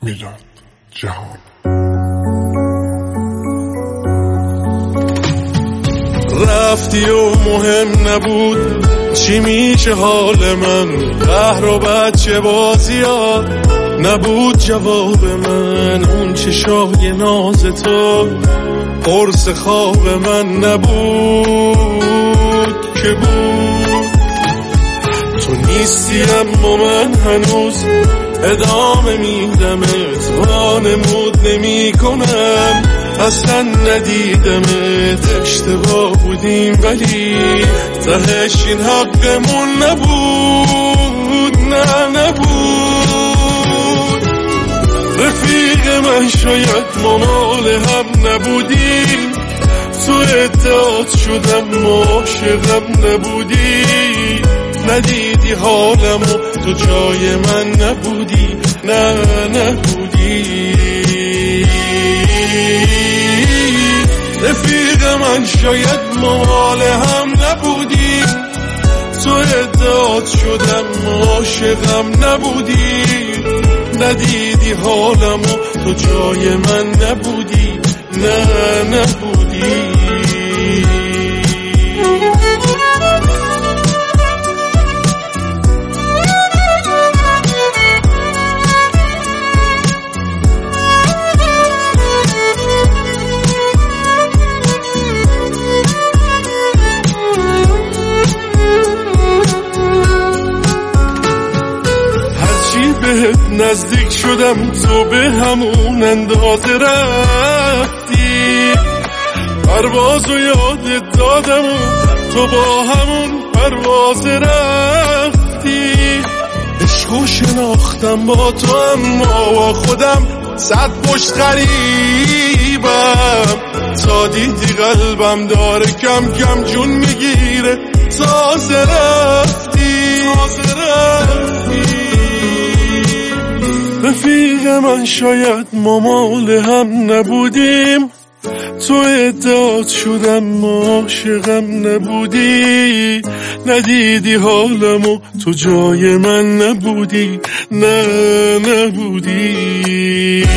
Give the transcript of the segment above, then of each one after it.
میداد جهان. رفتی و مهم نبود چی میشه حال من، قهر و بچه بازیات نبود جواب من. اون چشای ناز تو قرص خواب من نبود که بود. تو نیستی اما من هنوز ادامه میدمت، وانمود نمی کنم اصلا ندیدمت. اشتباه بودیم ولی تهش این حقمون نبود، نه نبود. رفیق من شاید ما مال هم نبودیم، تو ادعات شدم عاشقم نبودی. ندیدی حالمو تو جای من نبودی، نه نبودی. رفیق من شاید مال هم نبودیم، تو ادعات شدم عاشقم نبودی. ندیدی حالمو تو جای من نبودی، نه نبودی. بهت نزدیک شدم تو به همون اندازه رفتی. پروازو یادت دادم و تو با همون پرواز رفتی. عشقو شناختم با تو اما خودم صد پشت غریبم. تا دیدی قلبم داره کم کم جون میگیره، تازه رفتی. رفیق من شاید ما مال هم نبودیم، تو ادعات شدم عاشقم نبودی. ندیدی حالمو تو جای من نبودی، نه نبودی.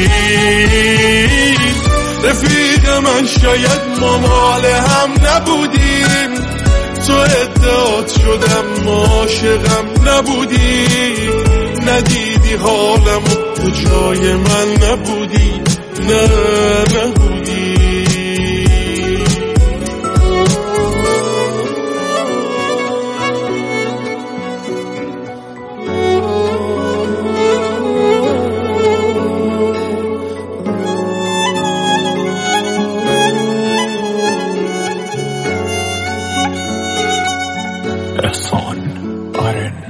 رفیق من شاید ما مال هم نبودیم، تو ادعات شدم عاشقم نبودی. ندیدی حالمو تو جای من نبودی، نه نبودی. احسان آرن.